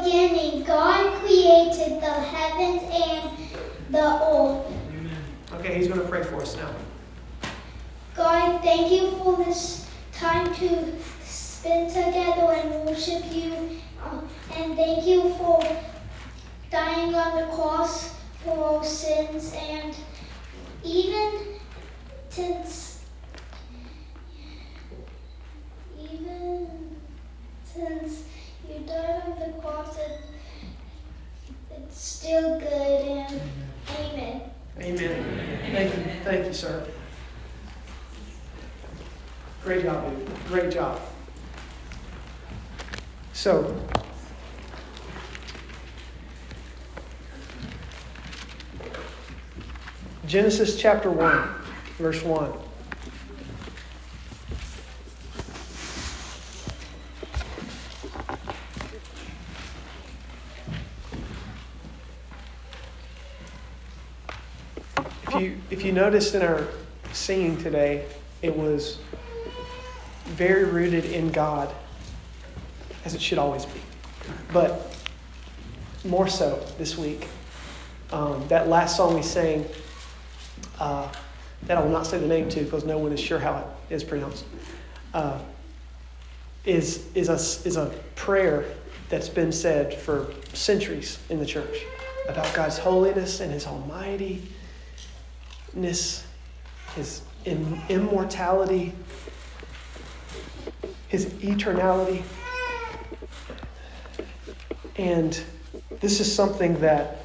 beginning, God created the heavens and the earth. Amen. Okay, he's going to pray for us now. God, thank you for this time to spend together and worship you. And thank you for dying on the cross for our sins. And even since you died on the cross, it's still good. And amen. Amen. Thank you, sir. Great job, dude. Great job. So, Genesis chapter 1, verse 1. If you noticed in our singing today, it was very rooted in God, as it should always be. But more so this week. That last song we sang, that I will not say the name to because no one is sure how it is pronounced, is a prayer that's been said for centuries in the church about God's holiness and His almightiness, His immortality, His eternality. And this is something that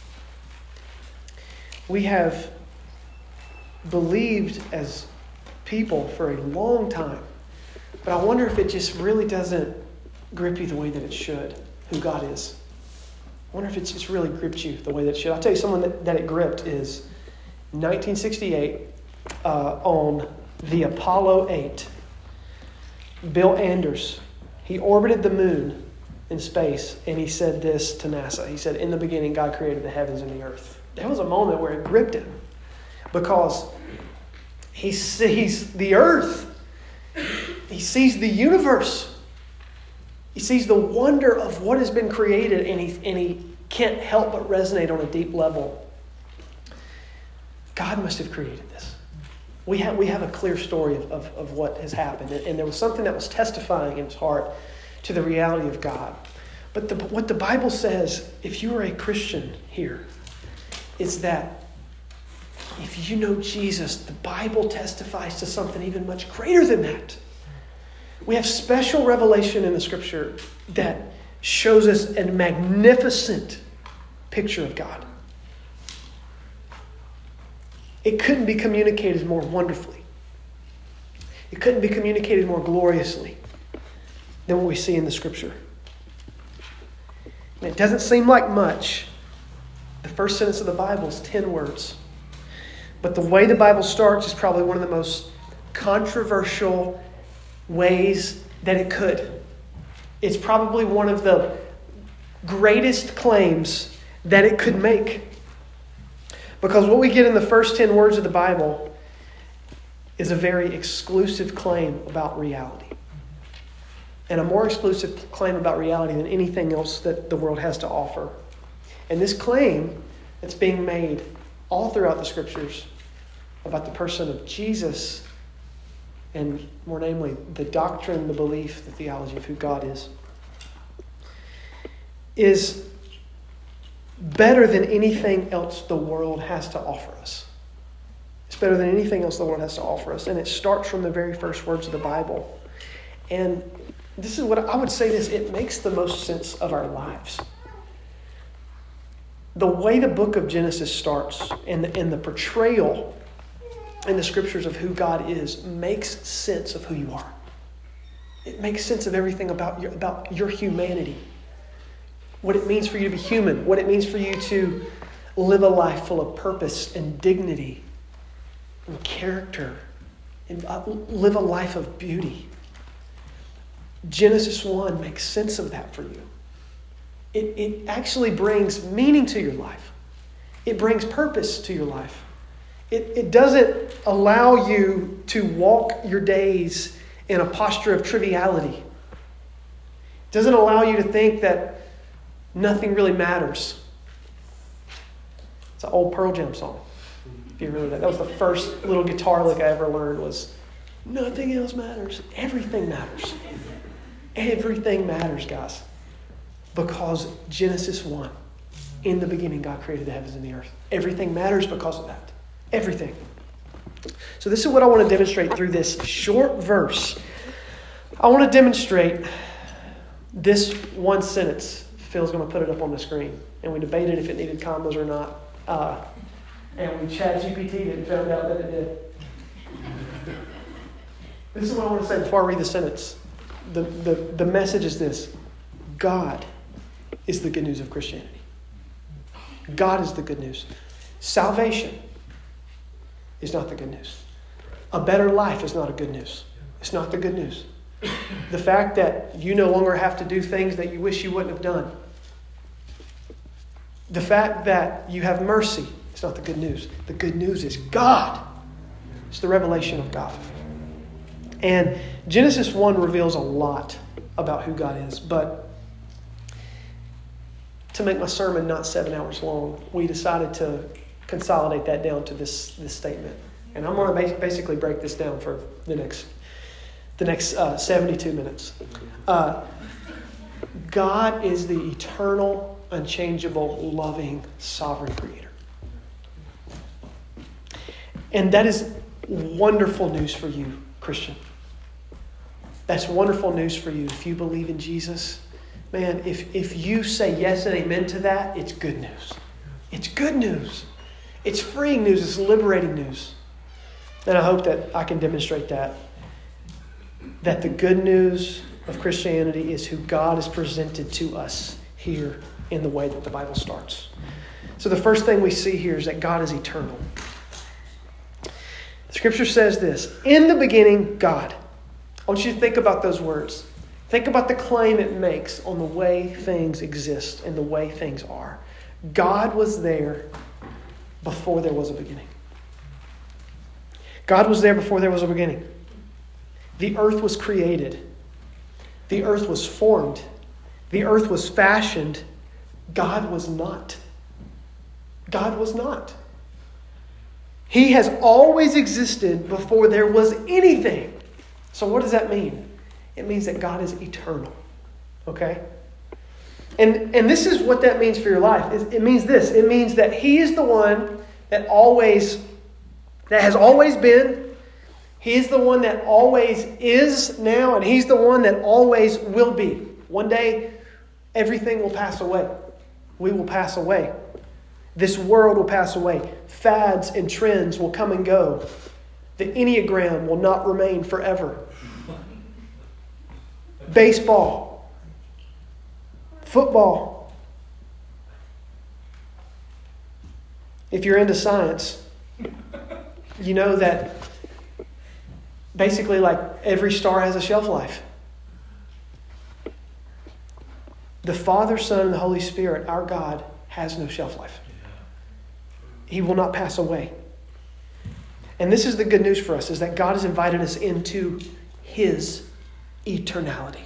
we have believed as people for a long time. But I wonder if it just really doesn't grip you the way that it should, who God is. I wonder if it's just really gripped you the way that it should. I'll tell you someone that it gripped is 1968 on the Apollo 8. Bill Anders, he orbited the moon in space, and he said this to NASA. He said, "In the beginning, God created the heavens and the earth." There was a moment where it gripped him because he sees the earth. He sees the universe. He sees the wonder of what has been created, and he can't help but resonate on a deep level. God must have created this. We have a clear story of what has happened. And there was something that was testifying in his heart to the reality of God. But what the Bible says, if you are a Christian here, is that if you know Jesus, the Bible testifies to something even much greater than that. We have special revelation in the Scripture that shows us a magnificent picture of God. It couldn't be communicated more wonderfully. It couldn't be communicated more gloriously than what we see in the Scripture. And it doesn't seem like much. The first sentence of the Bible is 10 words. But the way the Bible starts is probably one of the most controversial ways that it could. It's probably one of the greatest claims that it could make. Because what we get in the first 10 words of the Bible is a very exclusive claim about reality. And a more exclusive claim about reality than anything else that the world has to offer. And this claim that's being made all throughout the Scriptures about the person of Jesus, and more namely, the doctrine, the belief, the theology of who God is better than anything else the world has to offer us. It's better than anything else the world has to offer us. And it starts from the very first words of the Bible. And this is what I would say this, it makes the most sense of our lives. The way the book of Genesis starts and the portrayal in the Scriptures of who God is makes sense of who you are. It makes sense of everything about your humanity. What it means for you to be human. What it means for you to live a life full of purpose and dignity and character. And live a life of beauty. Genesis 1 makes sense of that for you. It actually brings meaning to your life. It brings purpose to your life. It doesn't allow you to walk your days in a posture of triviality. It doesn't allow you to think that Nothing really matters. It's an old Pearl Jam song. If you remember that. That was the first little guitar lick I ever learned was, nothing else matters. Everything matters. Everything matters, guys. Because Genesis 1, in the beginning, God created the heavens and the earth. Everything matters because of that. Everything. So this is what I want to demonstrate through this short verse. I want to demonstrate this one sentence. Phil's going to put it up on the screen. And we debated if it needed commas or not. And we ChatGPT'd it and found out that it did. This is what I want to say before I read the sentence. The message is this. God is the good news of Christianity. God is the good news. Salvation is not the good news. A better life is not a good news. It's not the good news. The fact that you no longer have to do things that you wish you wouldn't have done. The fact that you have mercy is not the good news. The good news is God. It's the revelation of God. And Genesis 1 reveals a lot about who God is. But to make my sermon not 7 hours long, we decided to consolidate that down to this statement. And I'm going to basically break this down for the next 72 minutes. God is the eternal, unchangeable, loving, sovereign creator. And that is wonderful news for you, Christian. That's wonderful news for you. If you believe in Jesus, man, if you say yes and amen to that, it's good news. It's good news. It's freeing news. It's liberating news. And I hope that I can demonstrate that the good news of Christianity is who God has presented to us here in the way that the Bible starts. So the first thing we see here is that God is eternal. The Scripture says this, in the beginning, God. I want you to think about those words. Think about the claim it makes on the way things exist and the way things are. God was there before there was a beginning. God was there before there was a beginning. The earth was created. The earth was formed. The earth was fashioned. God was not. God was not. He has always existed before there was anything. So what does that mean? It means that God is eternal. Okay? And this is what that means for your life. It means this. It means that He is the one that has always been. He is the one that always is now, and He's the one that always will be. One day, everything will pass away. We will pass away. This world will pass away. Fads and trends will come and go. The Enneagram will not remain forever. Baseball. Football. If you're into science, you know that basically like every star has a shelf life. The Father, Son, and the Holy Spirit, our God, has no shelf life. He will not pass away. And this is the good news for us, is that God has invited us into His eternality.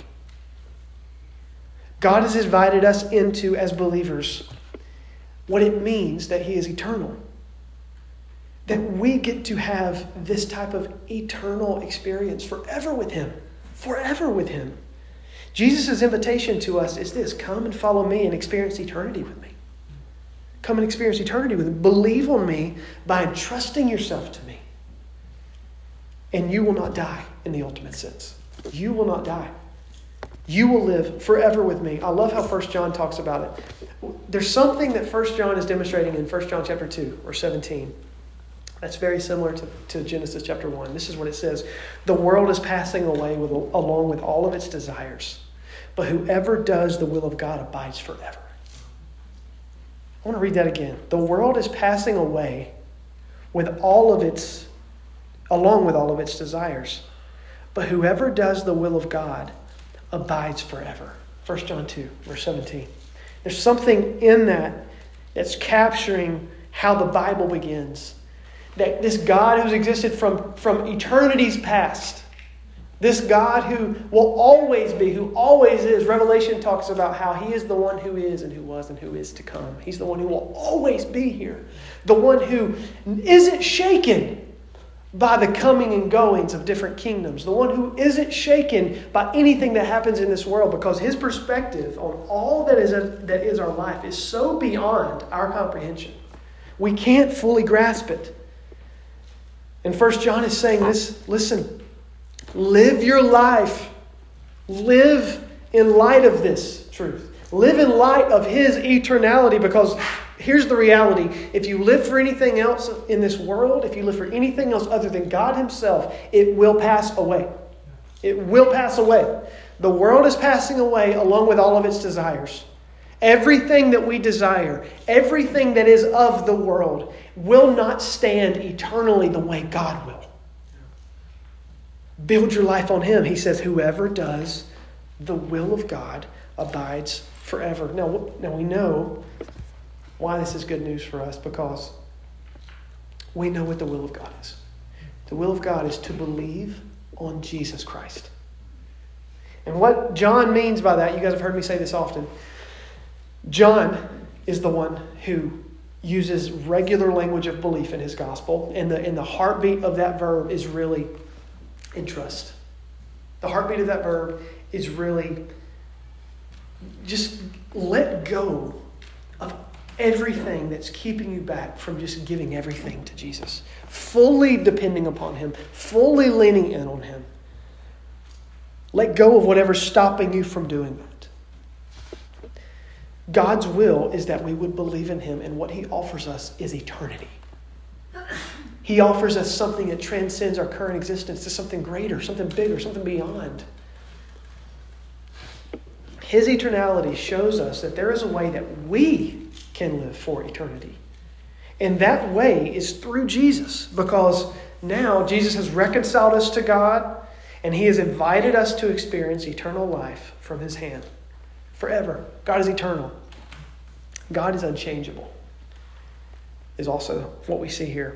God has invited us into, as believers, what it means that He is eternal. That we get to have this type of eternal experience forever with Him. Forever with Him. Jesus' invitation to us is this: come and follow me and experience eternity with me. Come and experience eternity with me. Believe on me by entrusting yourself to me. And you will not die in the ultimate sense. You will not die. You will live forever with me. I love how 1 John talks about it. There's something that 1 John is demonstrating in 1 John chapter 2 or 17. That's very similar to Genesis chapter 1. This is what it says. The world is passing away along with all of its desires. But whoever does the will of God abides forever. I want to read that again. The world is passing away along with all of its desires. But whoever does the will of God abides forever. 1 John 2, verse 17. There's something in that that's capturing how the Bible begins. That this God who's existed from eternity's past This God who will always be, who always is. Revelation talks about how He is the one who is and who was and who is to come. He's the one who will always be here. The one who isn't shaken by the coming and goings of different kingdoms. The one who isn't shaken by anything that happens in this world, because His perspective on all that is our life is so beyond our comprehension. We can't fully grasp it. And 1 John is saying this, listen, live your life. Live in light of this truth. Live in light of His eternality, because here's the reality. If you live for anything else in this world, if you live for anything else other than God Himself, it will pass away. It will pass away. The world is passing away along with all of its desires. Everything that we desire, everything that is of the world, will not stand eternally the way God will. Build your life on Him. He says, whoever does the will of God abides forever. Now we know why this is good news for us, because we know what the will of God is. The will of God is to believe on Jesus Christ. And what John means by that, you guys have heard me say this often. John is the one who uses regular language of belief in his gospel, and the heartbeat of that verb is really in trust. The heartbeat of that verb is really just let go of everything that's keeping you back from just giving everything to Jesus. Fully depending upon Him. Fully leaning in on Him. Let go of whatever's stopping you from doing that. God's will is that we would believe in Him, and what He offers us is eternity. He offers us something that transcends our current existence to something greater, something bigger, something beyond. His eternality shows us that there is a way that we can live for eternity. And that way is through Jesus, because now Jesus has reconciled us to God, and He has invited us to experience eternal life from His hand forever. God is eternal. God is unchangeable, is also what we see here.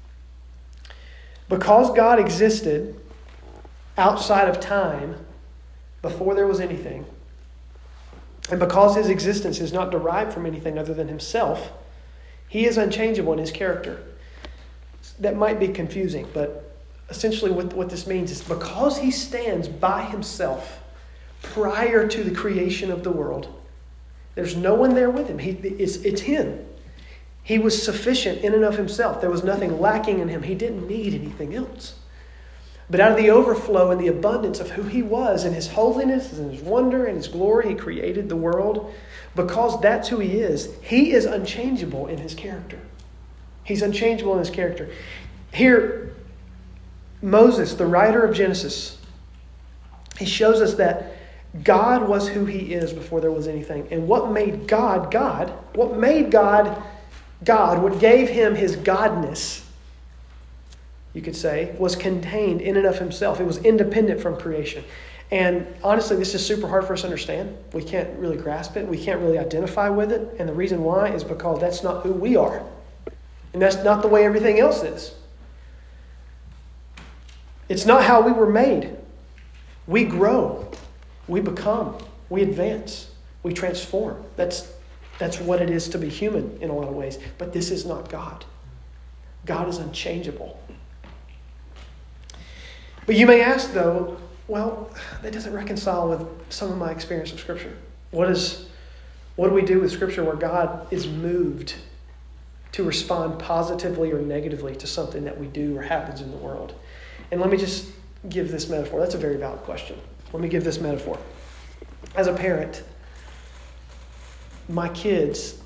Because God existed outside of time before there was anything, and because His existence is not derived from anything other than Himself, He is unchangeable in His character. That might be confusing, but essentially what this means is because He stands by Himself prior to the creation of the world, there's no one there with Him. It's Him. He was sufficient in and of Himself. There was nothing lacking in Him. He didn't need anything else. But out of the overflow and the abundance of who He was and His holiness and His wonder and His glory, He created the world. Because that's who He is unchangeable in His character. He's unchangeable in His character. Here, Moses, the writer of Genesis, he shows us that God was who He is before there was anything. And what made God God, what made God God, what gave Him His godness, you could say, was contained in and of Himself. It was independent from creation. And honestly, this is super hard for us to understand. We can't really grasp it. We can't really identify with it. And the reason why is because that's not who we are. And that's not the way everything else is. It's not how we were made. We grow. We become. We advance. We transform. That's what it is to be human in a lot of ways. But this is not God. God is unchangeable. But you may ask, though, well, that doesn't reconcile with some of my experience of Scripture. What do we do with Scripture where God is moved to respond positively or negatively to something that we do or happens in the world? And let me just give this metaphor. That's a very valid question. Let me give this metaphor. As a parent, my kids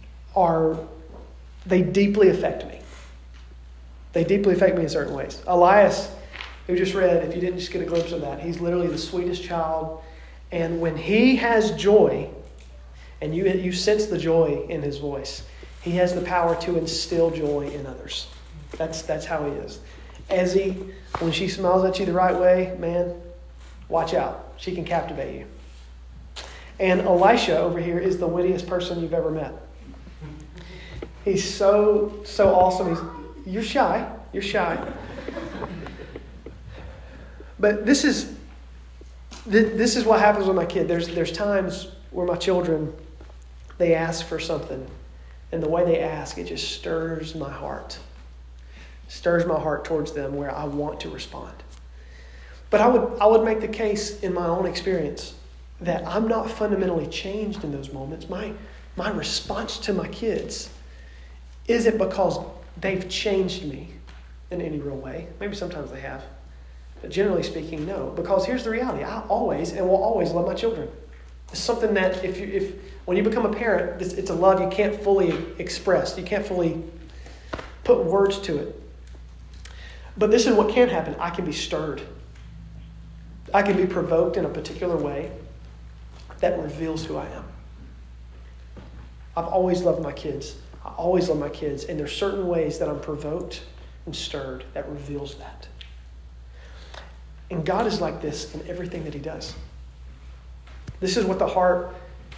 they deeply affect me. They deeply affect me in certain ways. Elias, who just read, if you didn't just get a glimpse of that, he's literally the sweetest child. And when he has joy, and you sense the joy in his voice, he has the power to instill joy in others. That's how he is. Ezzy, when she smiles at you the right way, man, watch out. She can captivate you. And Elisha over here is the wittiest person you've ever met. He's so awesome. You're shy. But this is what happens with my kid. There's times where my children, they ask for something, and the way they ask, it just stirs my heart. Stirs my heart towards them where I want to respond. But I would make the case in my own experience that I'm not fundamentally changed in those moments. My response to my kids isn't because they've changed me in any real way. Maybe sometimes they have. But generally speaking, no. Because here's the reality. I always and will always love my children. It's something that if when you become a parent, it's a love you can't fully express. You can't fully put words to it. But this is what can happen. I can be stirred. I can be provoked in a particular way that reveals who I am. I've always loved my kids. I always love my kids. And there's certain ways that I'm provoked and stirred that reveals that. And God is like this in everything that he does. This is what the heart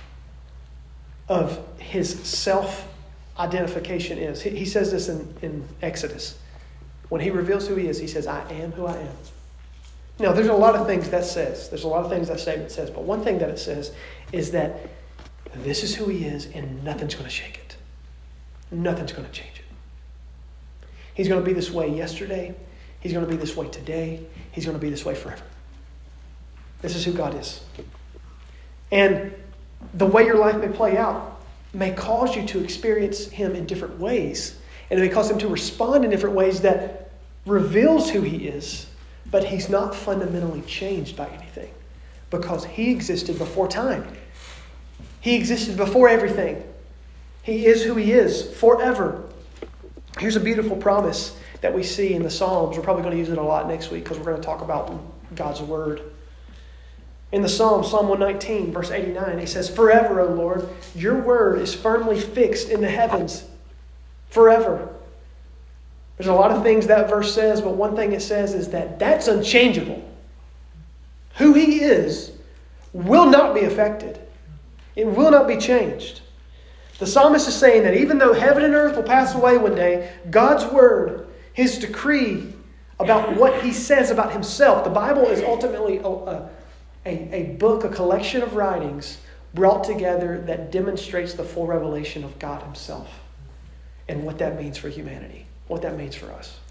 of his self-identification is. He says this in Exodus. When he reveals who he is, he says, I am who I am. Now, there's a lot of things that says. There's a lot of things that statement says. But one thing that it says is that this is who he is and nothing's going to shake it. Nothing's going to change it. He's going to be this way yesterday. He's going to be this way today. He's going to be this way forever. This is who God is. And the way your life may play out may cause you to experience him in different ways. And it may cause him to respond in different ways that reveals who he is. But he's not fundamentally changed by anything. Because he existed before time. He existed before everything. He is who he is forever. Here's a beautiful promise that we see in the Psalms. We're probably going to use it a lot next week because we're going to talk about God's Word. In the Psalm 119, verse 89, he says, Forever, O Lord, your word is firmly fixed in the heavens. Forever. There's a lot of things that verse says, but one thing it says is that that's unchangeable. Who he is will not be affected. It will not be changed. The psalmist is saying that even though heaven and earth will pass away one day, God's word, his decree about what he says about himself, the Bible is ultimately a book, a collection of writings brought together that demonstrates the full revelation of God himself and what that means for humanity, what that means for us.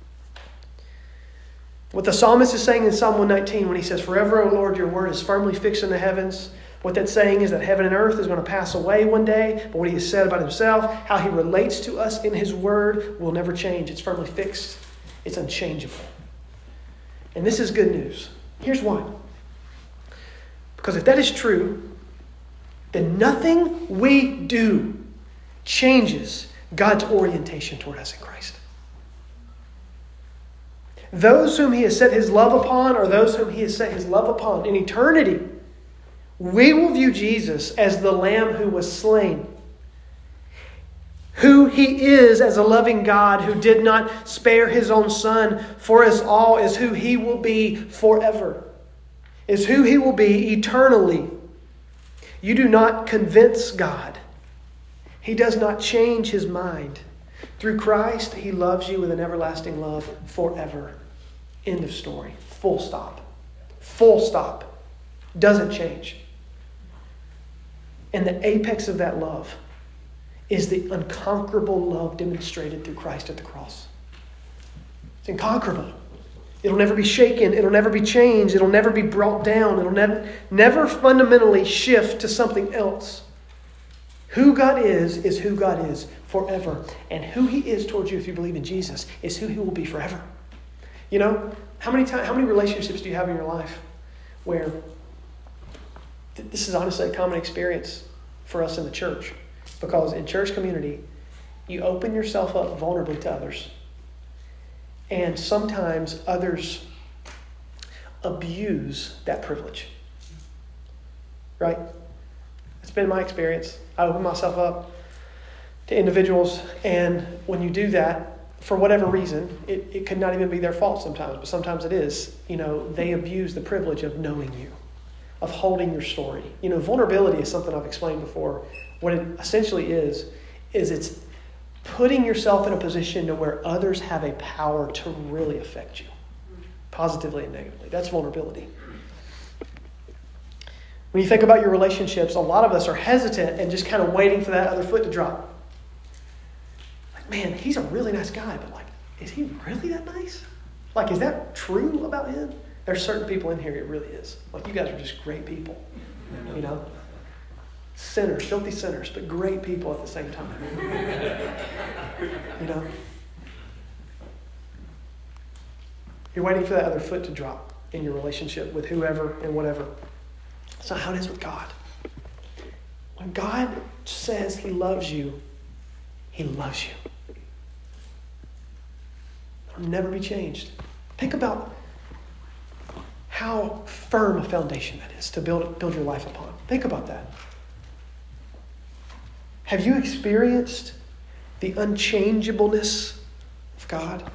What the psalmist is saying in Psalm 119 when he says, Forever, O Lord, your word is firmly fixed in the heavens. What that's saying is that heaven and earth is going to pass away one day, but what he has said about himself, how he relates to us in his word, will never change. It's firmly fixed. It's unchangeable. And this is good news. Here's why. Because if that is true, then nothing we do changes God's orientation toward us in Christ. Those whom he has set his love upon, or those whom he has set his love upon in eternity, we will view Jesus as the Lamb who was slain. Who he is as a loving God who did not spare his own Son for us all is who he will be forever. Is who he will be eternally. You do not convince God. He does not change his mind. Through Christ, he loves you with an everlasting love forever. End of story. Full stop. Full stop. Doesn't change. And the apex of that love is the unconquerable love demonstrated through Christ at the cross. It's inconquerable. It'll never be shaken. It'll never be changed. It'll never be brought down. It'll never fundamentally shift to something else. Who God is who God is forever. And who he is towards you if you believe in Jesus is who he will be forever. You know, how many relationships do you have in your life where this is honestly a common experience for us in the church? Because in church community, you open yourself up vulnerably to others. And sometimes others abuse that privilege. Right? It's been my experience. I open myself up to individuals, and when you do that, for whatever reason, it could not even be their fault sometimes, but sometimes it is. You know, they abuse the privilege of knowing you, of holding your story. You know, vulnerability is something I've explained before. What it essentially is it's putting yourself in a position to where others have a power to really affect you. positively and negatively. That's vulnerability. When you think about your relationships, a lot of us are hesitant and just kind of waiting for that other foot to drop. Like, man, he's a really nice guy, but like, is he really that nice? Like, is that true about him? There's certain people in here it really is. Like, you guys are just great people, you know? Sinners, filthy sinners, but great people at the same time. You know? You're waiting for that other foot to drop in your relationship with whoever and whatever. That's not how it is with God. When God says he loves you, he loves you. It'll never be changed. Think about how firm a foundation that is to build your life upon. Think about that. Have you experienced the unchangeableness of God?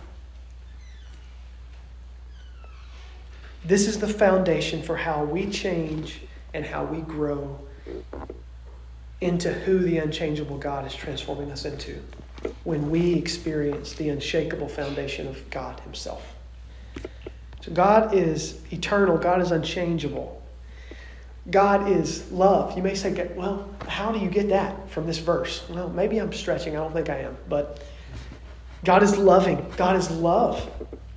This is the foundation for how we change and how we grow into who the unchangeable God is transforming us into when we experience the unshakable foundation of God himself. So God is eternal. God is unchangeable. God is love. You may say, well, how do you get that from this verse? Well, maybe I'm stretching. I don't think I am. But God is loving. God is love.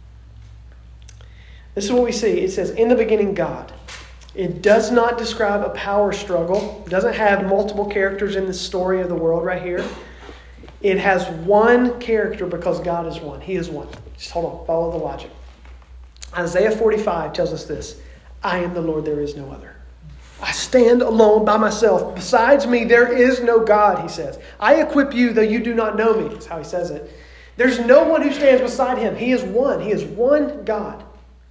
This is what we see. It says, in the beginning, God. It does not describe a power struggle. It doesn't have multiple characters in the story of the world right here. It has one character because God is one. He is one. Just hold on. Follow the logic. Isaiah 45 tells us this. I am the Lord, there is no other. I stand alone by myself. Besides me, there is no God, he says. I equip you, though you do not know me. That's how he says it. There's no one who stands beside him. He is one. He is one God.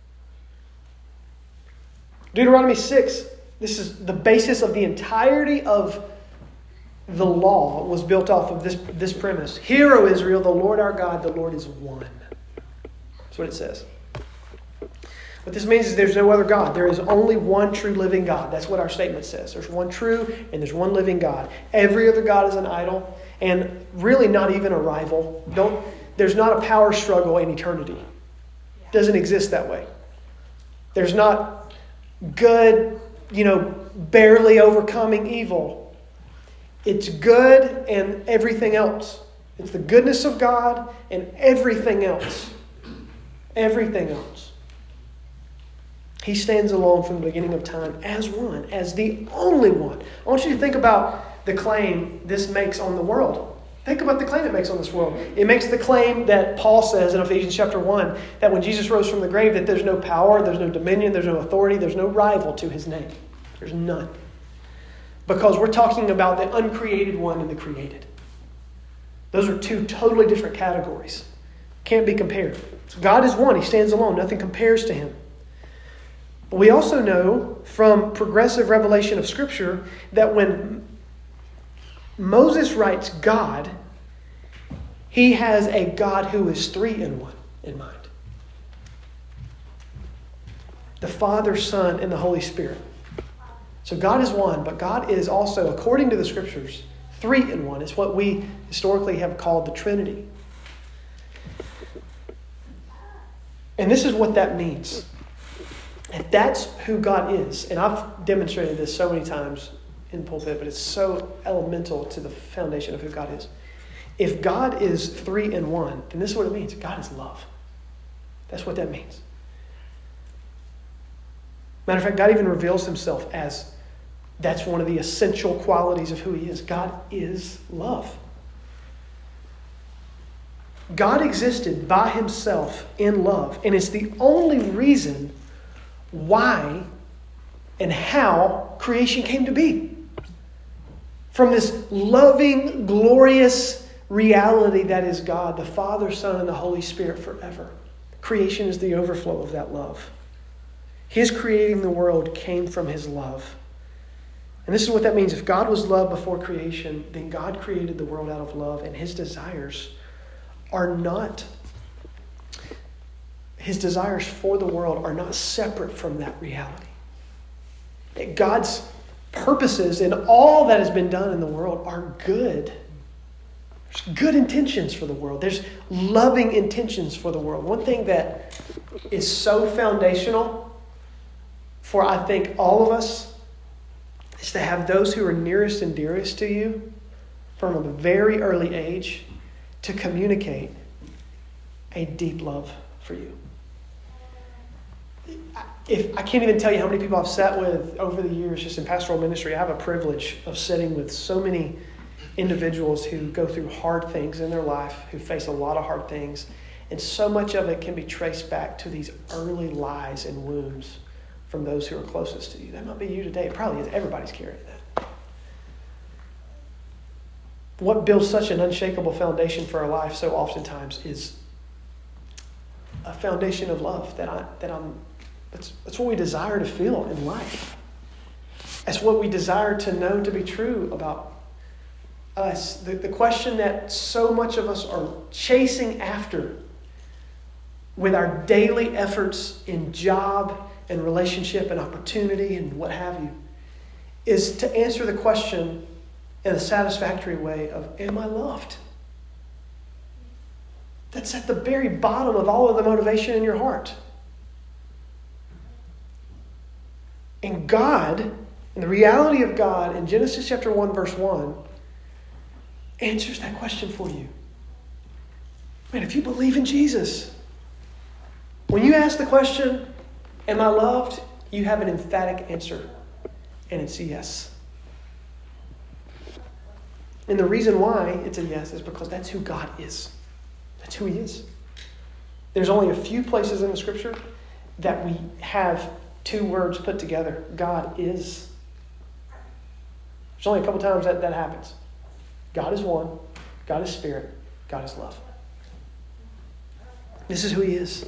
Deuteronomy 6, this is the basis of the entirety of the law, was built off of this premise. Hear, O Israel, the Lord our God, the Lord is one. That's what it says. What this means is there's no other God. There is only one true living God. That's what our statement says. There's one true and there's one living God. Every other God is an idol and really not even a rival. There's not a power struggle in eternity. It doesn't exist that way. There's not good, barely overcoming evil. It's good and everything else. It's the goodness of God and everything else. Everything else. He stands alone from the beginning of time as one, as the only one. I want you to think about the claim this makes on the world. Think about the claim it makes on this world. It makes the claim that Paul says in Ephesians chapter 1, that when Jesus rose from the grave, that there's no power, there's no dominion, there's no authority, there's no rival to his name. There's none. Because we're talking about the uncreated one and the created. Those are two totally different categories. Can't be compared. So God is one. He stands alone. Nothing compares to him. But we also know from progressive revelation of Scripture that when Moses writes God, he has a God who is three in one in mind. The Father, Son, and the Holy Spirit. So God is one, but God is also, according to the Scriptures, three in one. It's what we historically have called the Trinity. And this is what that means. If that's who God is, and I've demonstrated this so many times in pulpit, but it's so elemental to the foundation of who God is. If God is three in one, then this is what it means. God is love. That's what that means. Matter of fact, God even reveals himself as that's one of the essential qualities of who he is. God is love. God existed by himself in love, and it's the only reason why and how creation came to be. From this loving, glorious reality that is God, the Father, Son, and the Holy Spirit forever. Creation is the overflow of that love. His creating the world came from his love. And this is what that means. If God was love before creation, then God created the world out of love, and his desires for the world are not separate from that reality. God's purposes in all that has been done in the world are good There's good intentions for the world. There's loving intentions for the world. One thing that is so foundational for, I think, all of us is to have those who are nearest and dearest to you from a very early age to communicate a deep love for you. I can't even tell you how many people I've sat with over the years just in pastoral ministry. I have a privilege of sitting with so many individuals who go through hard things in their life, who face a lot of hard things, and so much of it can be traced back to these early lies and wounds from those who are closest to you. That might be you today. It probably is. Everybody's carrying that. What builds such an unshakable foundation for our life so oftentimes is a foundation of love that's what we desire to feel in life. That's what we desire to know to be true about us. The question that so much of us are chasing after with our daily efforts in job and relationship and opportunity and what have you is to answer the question in a satisfactory way of, am I loved? That's at the very bottom of all of the motivation in your heart. And God, and the reality of God in Genesis chapter 1, verse 1, answers that question for you. Man, if you believe in Jesus, when you ask the question, am I loved? You have an emphatic answer, and it's a yes. And the reason why it's a yes is because that's who God is. That's who He is. There's only a few places in the Scripture that we have two words put together. God is. There's only a couple times that happens. God is one. God is spirit. God is love. This is who He is.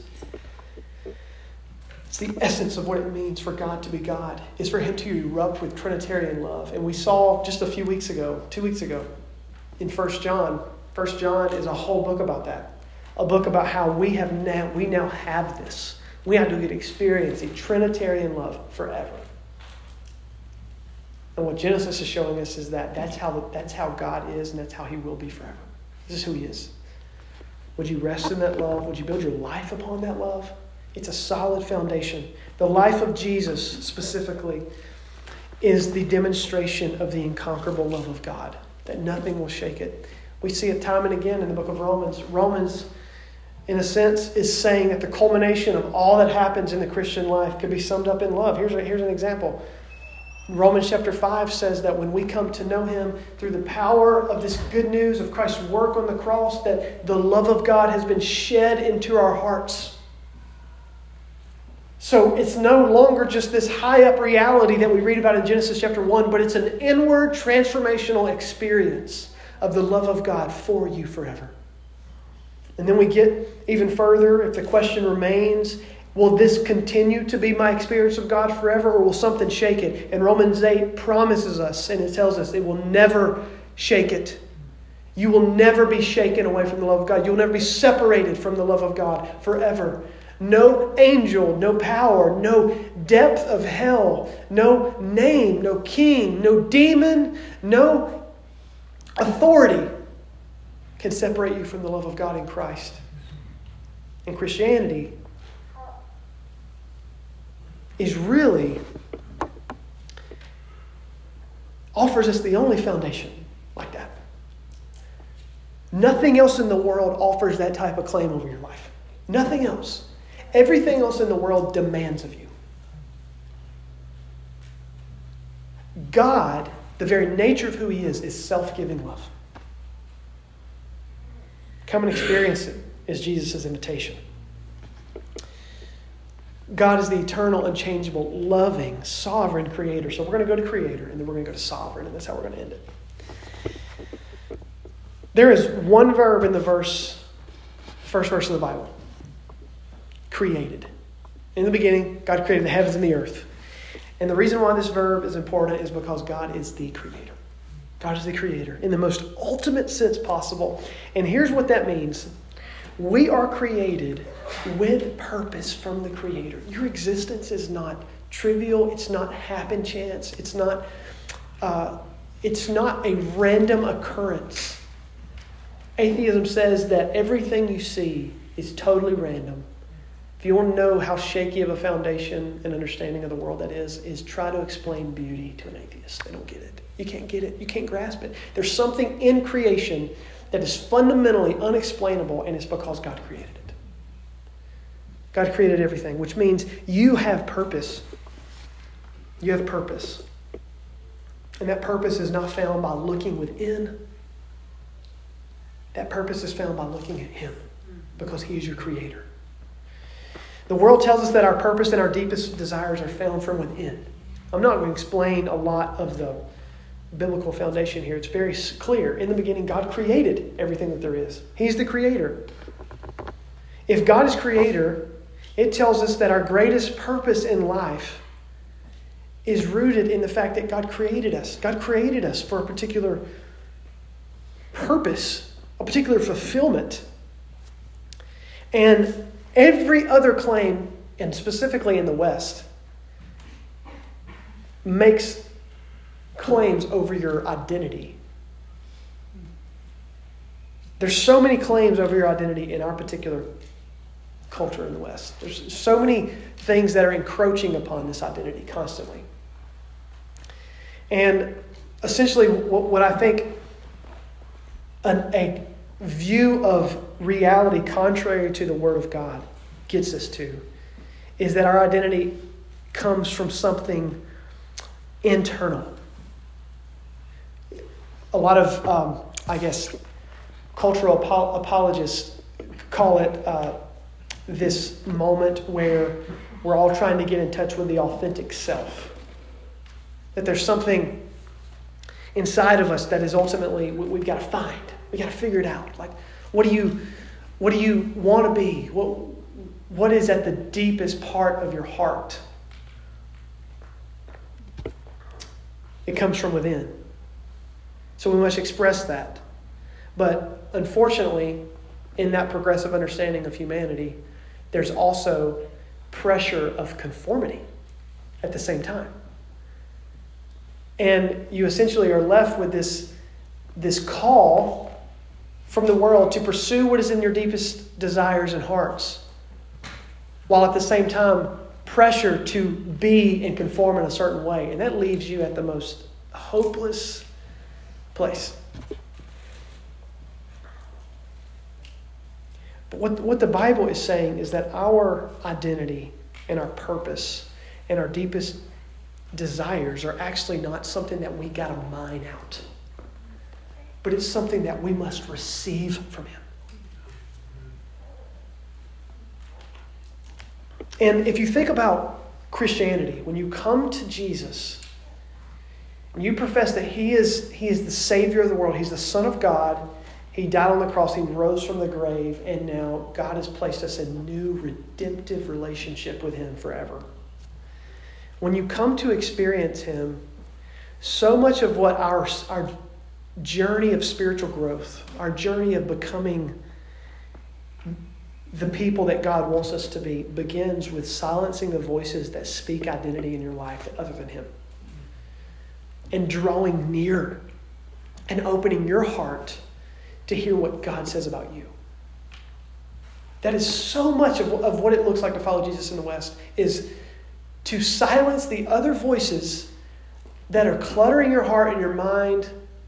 It's the essence of what it means for God to be God, is for Him to erupt with Trinitarian love. And we saw just a few weeks ago, 2 weeks ago, in 1 John. 1 John is a whole book about that. A book about how we now have this. We have to get experience a Trinitarian love forever. And what Genesis is showing us is that that's how God is, and that's how He will be forever. This is who He is. Would you rest in that love? Would you build your life upon that love? It's a solid foundation. The life of Jesus specifically is the demonstration of the incomparable love of God, that nothing will shake it. We see it time and again in the book of Romans. Romans, in a sense, is saying that the culmination of all that happens in the Christian life could be summed up in love. Here's an example. Romans chapter 5 says that when we come to know Him through the power of this good news of Christ's work on the cross, that the love of God has been shed into our hearts. So it's no longer just this high up reality that we read about in Genesis chapter 1, but it's an inward transformational experience of the love of God for you forever. And then we get even further, if the question remains, will this continue to be my experience of God forever, or will something shake it? And Romans 8 promises us, and it tells us it will never shake it. You will never be shaken away from the love of God. You will never be separated from the love of God forever. No angel, no power, no depth of hell, no name, no king, no demon, no authority can separate you from the love of God in Christ. And Christianity is really offers us the only foundation like that. Nothing else in the world offers that type of claim over your life. Nothing else. Everything else in the world demands of you. God, the very nature of who He is self-giving love. Come and experience it, is Jesus' invitation. God is the eternal, unchangeable, loving, sovereign creator. So we're going to go to creator, and then we're going to go to sovereign, and that's how we're going to end it. There is one verb in the first verse of the Bible. Created. In the beginning, God created the heavens and the earth. And the reason why this verb is important is because God is the creator. God is the creator in the most ultimate sense possible. And here's what that means. We are created with purpose from the Creator. Your existence is not trivial. It's not happen chance. It's not a random occurrence. Atheism says that everything you see is totally random. If you want to know how shaky of a foundation and understanding of the world that is try to explain beauty to an atheist. They don't get it. You can't get it. You can't grasp it. There's something in creation that is fundamentally unexplainable, and it's because God created it. God created everything, which means you have purpose. You have purpose. And that purpose is not found by looking within. That purpose is found by looking at Him, because He is your creator. The world tells us that our purpose and our deepest desires are found from within. I'm not going to explain a lot of the biblical foundation here. It's very clear. In the beginning, God created everything that there is. He's the creator. If God is creator, it tells us that our greatest purpose in life is rooted in the fact that God created us. God created us for a particular purpose, a particular fulfillment. And every other claim, and specifically in the West, makes claims over your identity. There's so many claims over your identity in our particular culture in the West. There's so many things that are encroaching upon this identity constantly. And essentially what I think a view of reality contrary to the Word of God gets us to is that our identity comes from something internal. A lot of, cultural apologists call it this moment where we're all trying to get in touch with the authentic self. That there's something inside of us that is ultimately we've got to find. We've got to figure it out. Like, what do you want to be? What is at the deepest part of your heart? It comes from within. So we must express that. But unfortunately, in that progressive understanding of humanity, there's also pressure of conformity at the same time. And you essentially are left with this call from the world to pursue what is in your deepest desires and hearts, while at the same time pressure to be and conform in a certain way. And that leaves you at the most hopeless place. But what the Bible is saying is that our identity and our purpose and our deepest desires are actually not something that we got to mine out, but it's something that we must receive from Him. And if you think about Christianity, when you come to Jesus, and you profess that He is the Savior of the world, He's the Son of God, He died on the cross, He rose from the grave, and now God has placed us in new redemptive relationship with Him forever. When you come to experience Him, so much of what our journey of spiritual growth, our journey of becoming the people that God wants us to be, begins with silencing the voices that speak identity in your life other than Him. And drawing near and opening your heart to hear what God says about you. That is so much of what it looks like to follow Jesus in the West, is to silence the other voices that are cluttering your heart and your mind,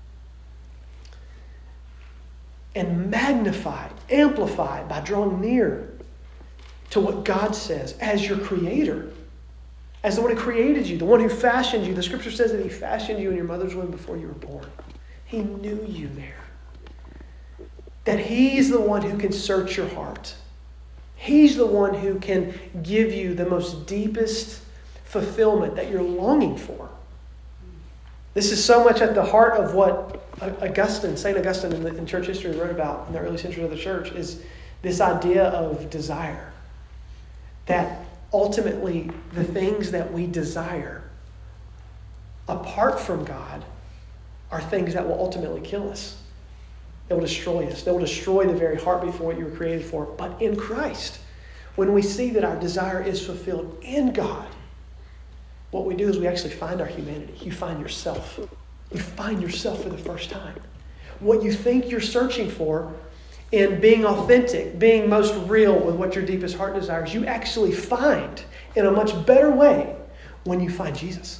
and magnify, amplify by drawing near to what God says as your creator, as the one who created you, the one who fashioned you. The scripture says that He fashioned you in your mother's womb before you were born. He knew you there. That He's the one who can search your heart. He's the one who can give you the most deepest fulfillment that you're longing for. This is so much at the heart of what St. Augustine in church history wrote about in the early centuries of the church, is this idea of desire. That ultimately the things that we desire apart from God are things that will ultimately kill us. They will destroy us. They will destroy the very heartbeat for what you were created for. But in Christ, when we see that our desire is fulfilled in God, what we do is we actually find our humanity. You find yourself. You find yourself for the first time. what you think you're searching for in being authentic, being most real with what your deepest heart desires, you actually find in a much better way when you find Jesus.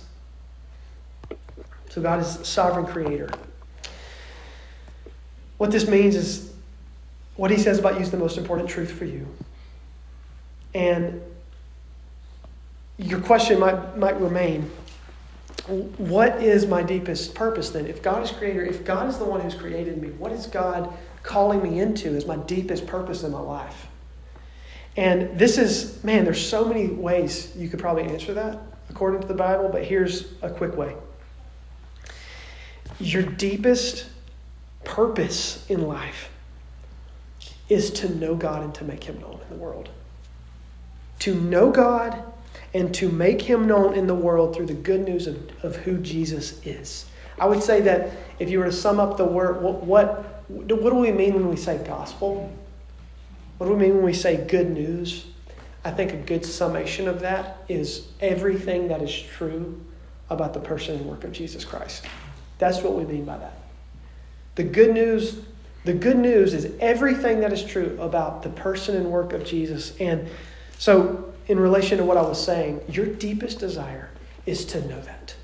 So God is sovereign creator. What this means is what he says about you is the most important truth for you. And your question might remain, what is my deepest purpose then? If God is creator, if God is the one who's created me, what is God calling me into as my deepest purpose in my life? And this is, there's so many ways you could probably answer that according to the Bible, but here's a quick way. Your deepest purpose in life is to know God and to make him known in the world. To know God and to make him known in the world through the good news of who Jesus is. I would say that if you were to sum up the word, what do we mean when we say gospel? What do we mean when we say good news? I think a good summation of that is everything that is true about the person and work of Jesus Christ. That's what we mean by that. The good news is everything that is true about the person and work of Jesus. And so, in relation to what I was saying, your deepest desire is to know that.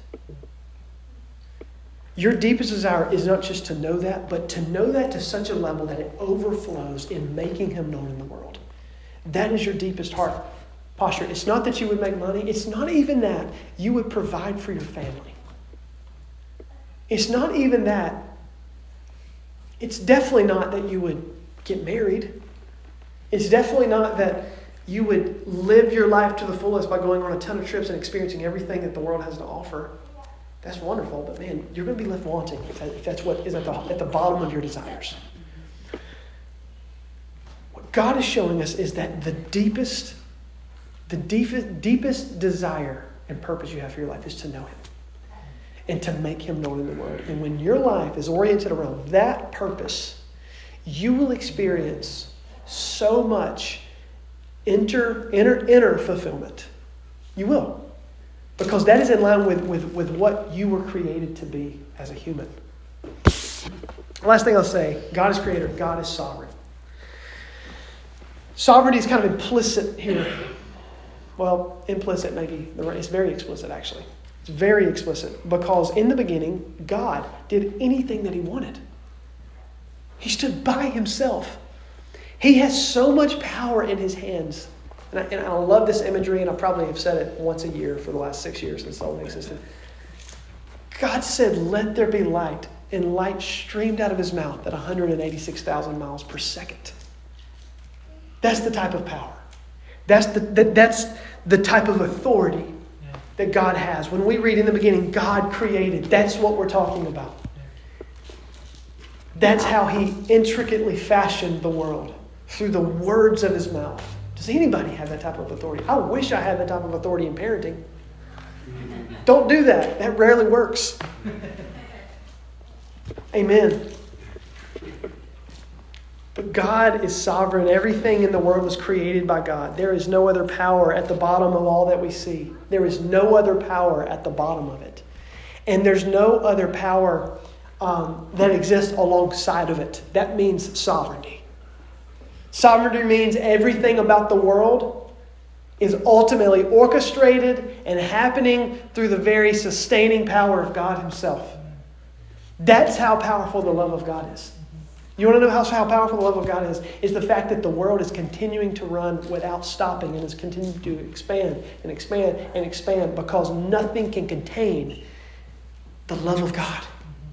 Your deepest desire is not just to know that, but to know that to such a level that it overflows in making him known in the world. That is your deepest heart posture. It's not that you would make money. It's not even that you would provide for your family. It's not even that. It's definitely not that you would get married. It's definitely not that you would live your life to the fullest by going on a ton of trips and experiencing everything that the world has to offer. That's wonderful, but man, you're going to be left wanting if that's what is at the bottom of your desires. What God is showing us is that the deepest desire and purpose you have for your life is to know him and to make him known in the world. And when your life is oriented around that purpose, you will experience so much inner fulfillment. You will. Because that is in line with what you were created to be as a human. Last thing I'll say, God is creator, God is sovereign. Sovereignty is kind of implicit here. Well, implicit maybe. It's very explicit actually. It's very explicit because in the beginning, God did anything that he wanted. He stood by himself. He has so much power in his hands. And I love this imagery, and I probably have said it once a year for the last 6 years since Sullivan existed. God said, "Let there be light," and light streamed out of his mouth at 186,000 miles per second. That's the type of power. That's the type of authority that God has. When we read in the beginning, God created, that's what we're talking about. That's how he intricately fashioned the world, through the words of his mouth. Does anybody have that type of authority? I wish I had that type of authority in parenting. Don't do that. That rarely works. Amen. But God is sovereign. Everything in the world was created by God. There is no other power at the bottom of all that we see. There is no other power at the bottom of it. And there's no other power that exists alongside of it. That means sovereignty. Sovereignty means everything about the world is ultimately orchestrated and happening through the very sustaining power of God himself. That's how powerful the love of God is. You want to know how powerful the love of God is the fact that the world is continuing to run without stopping and is continuing to expand and expand and expand because nothing can contain the love of God.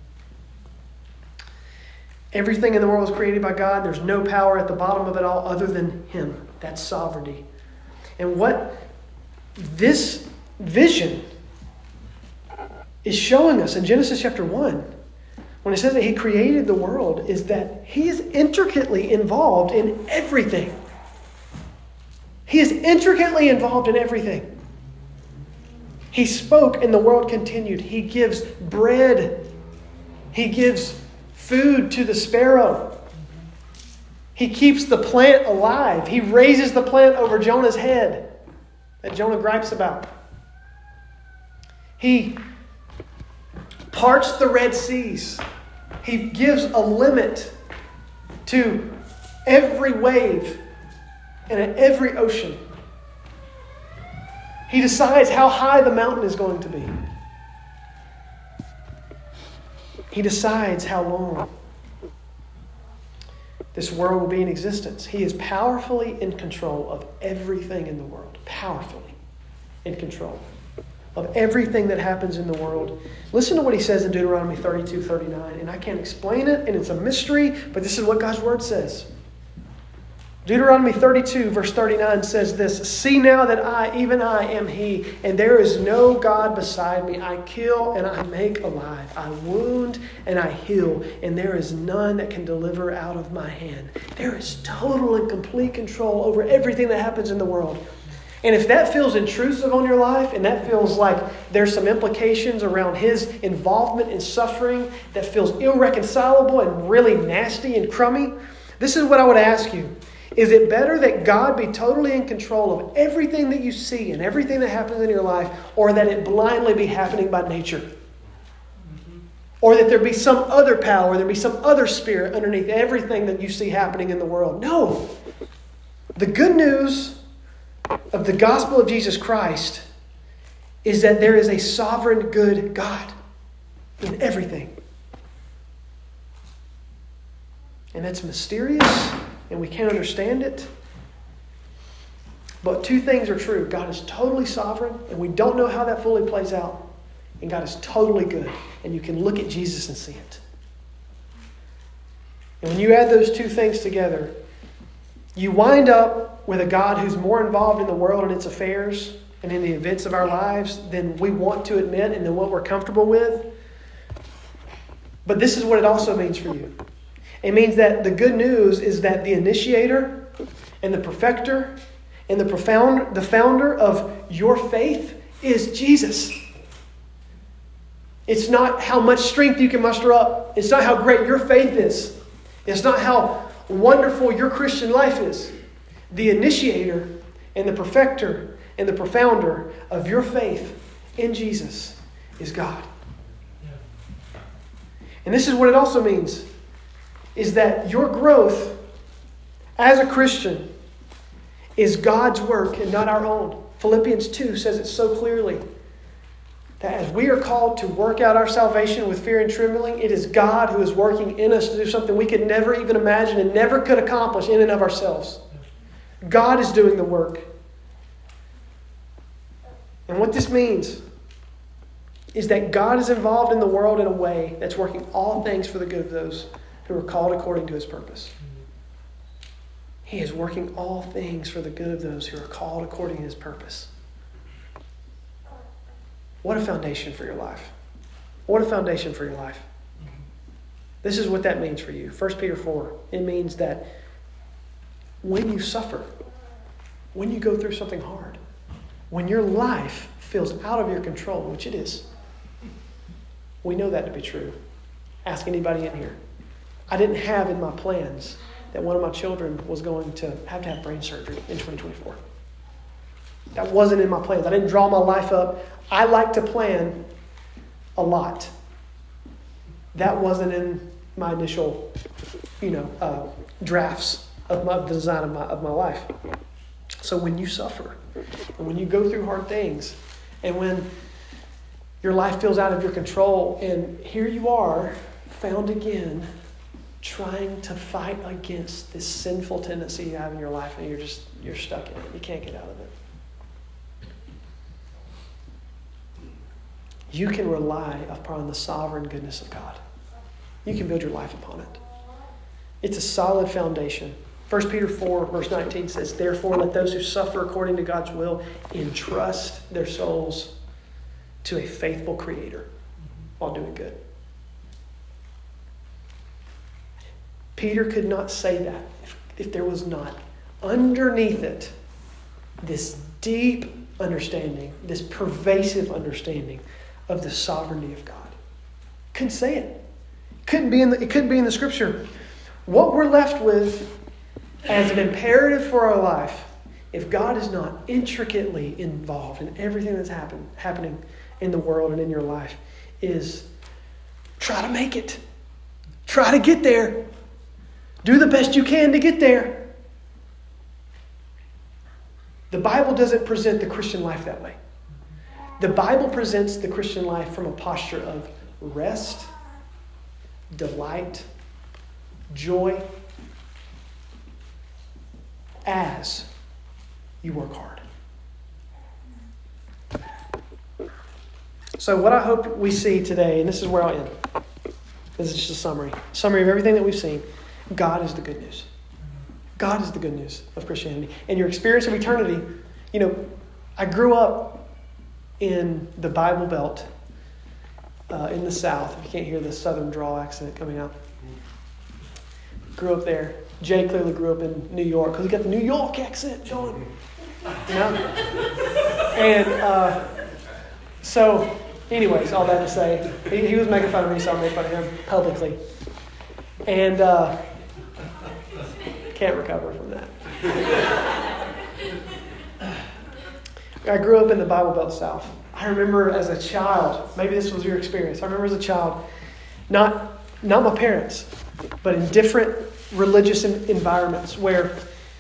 Everything in the world was created by God. There's no power at the bottom of it all other than him. That's sovereignty. And what this vision is showing us in Genesis chapter 1, when it says that he created the world, is that he is intricately involved in everything. He is intricately involved in everything. He spoke and the world continued. He gives bread. He gives food to the sparrow. He keeps the plant alive. He raises the plant over Jonah's head that Jonah gripes about. He parts the Red Seas. He gives a limit to every wave and at every ocean. He decides how high the mountain is going to be. He decides how long this world will be in existence. He is powerfully in control of everything in the world. Powerfully in control of everything that happens in the world. Listen to what he says in Deuteronomy 32:39. And I can't explain it, and it's a mystery, but this is what God's word says. Deuteronomy 32, verse 39 says this, "See now that I, even I, am He, and there is no God beside me. I kill and I make alive. I wound and I heal, and there is none that can deliver out of my hand." There is total and complete control over everything that happens in the world. And if that feels intrusive on your life, and that feels like there's some implications around His involvement in suffering that feels irreconcilable and really nasty and crummy, this is what I would ask you. Is it better that God be totally in control of everything that you see and everything that happens in your life, or that it blindly be happening by nature? Or that there be some other power, there be some other spirit underneath everything that you see happening in the world? No. The good news of the gospel of Jesus Christ is that there is a sovereign good God in everything. And that's mysterious, and we can't understand it. But two things are true. God is totally sovereign, and we don't know how that fully plays out. And God is totally good, and you can look at Jesus and see it. And when you add those two things together, you wind up with a God who's more involved in the world and its affairs and in the events of our lives than we want to admit and than what we're comfortable with. But this is what it also means for you. It means that the good news is that the initiator and the perfecter and the founder of your faith is Jesus. It's not how much strength you can muster up. It's not how great your faith is. It's not how wonderful your Christian life is. The initiator and the perfecter and the profounder of your faith in Jesus is God. And this is what it also means, is that your growth as a Christian is God's work and not our own. Philippians 2 says it so clearly, that as we are called to work out our salvation with fear and trembling, it is God who is working in us to do something we could never even imagine and never could accomplish in and of ourselves. God is doing the work. And what this means is that God is involved in the world in a way that's working all things for the good of those who are called according to His purpose. He is working all things for the good of those who are called according to His purpose. What a foundation for your life. What a foundation for your life. This is what that means for you. 1 Peter 4. It means that when you suffer, when you go through something hard, when your life feels out of your control, which it is, we know that to be true. Ask anybody in here. I didn't have in my plans that one of my children was going to have brain surgery in 2024. That wasn't in my plans. I didn't draw my life up. I like to plan a lot. That wasn't in my initial, drafts of the design of my life. So when you suffer, and when you go through hard things, and when your life feels out of your control, and here you are, found again, trying to fight against this sinful tendency you have in your life, and you're stuck in it. You can't get out of it. You can rely upon the sovereign goodness of God. You can build your life upon it. It's a solid foundation. 1 Peter 4, verse 19 says, "Therefore, let those who suffer according to God's will entrust their souls to a faithful Creator while doing good." Peter could not say that if there was not underneath it this deep understanding, this pervasive understanding of the sovereignty of God. Couldn't say it. It couldn't be in the Scripture. What we're left with as an imperative for our life, if God is not intricately involved in everything that's happening in the world and in your life, is try to make it. Try to get there. Do the best you can to get there. The Bible doesn't present the Christian life that way. The Bible presents the Christian life from a posture of rest, delight, joy, as you work hard. So what I hope we see today, and this is where I'll end. This is just a summary of everything that we've seen. God is the good news. God is the good news of Christianity. And your experience of eternity, I grew up in the Bible Belt in the South. If you can't hear the Southern drawl accent coming out. Grew up there. Jay clearly grew up in New York because he got the New York accent, John. And so, anyways, all that to say, he was making fun of me, so I made fun of him publicly. And can't recover from that. I grew up in the Bible Belt South. I remember as a child, maybe this was your experience. I remember as a child, not my parents, but in different religious environments where,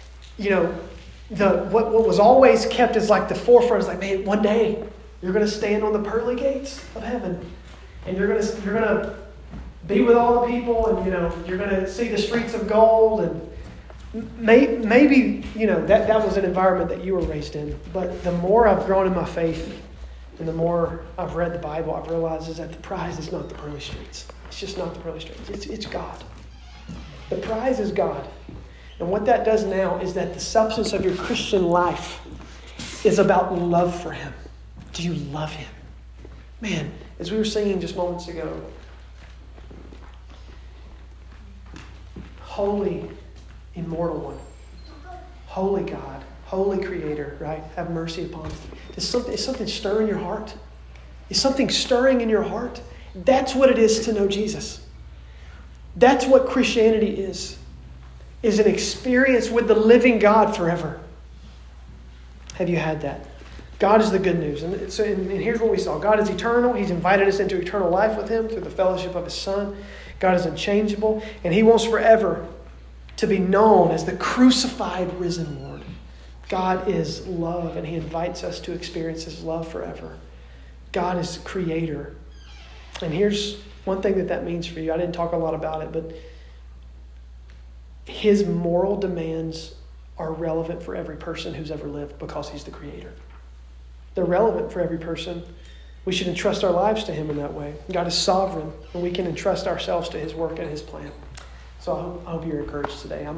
what was always kept as like the forefront is like, man, one day you're going to stand on the pearly gates of heaven, and you're going to be with all the people, and you're going to see the streets of gold, and maybe that was an environment that you were raised in. But the more I've grown in my faith, and the more I've read the Bible, I've realized is that the prize is not the pearly streets. It's just not the pearly streets. It's God. The prize is God. And what that does now is that the substance of your Christian life is about love for Him. Do you love Him? Man, as we were singing just moments ago, holy, immortal one, holy God, holy Creator, right? Have mercy upon us. Is something stirring your heart? Is something stirring in your heart? That's what it is to know Jesus. That's what Christianity is an experience with the living God forever. Have you had that? God is the good news. And here's what we saw. God is eternal. He's invited us into eternal life with Him through the fellowship of His Son. God is unchangeable. And He wants forever to be known as the crucified, risen Lord. God is love, and He invites us to experience His love forever. God is Creator. And here's one thing that means for you. I didn't talk a lot about it, but His moral demands are relevant for every person who's ever lived because He's the Creator. They're relevant for every person. We should entrust our lives to Him in that way. God is sovereign, and we can entrust ourselves to His work and His plan. So I hope you're encouraged today.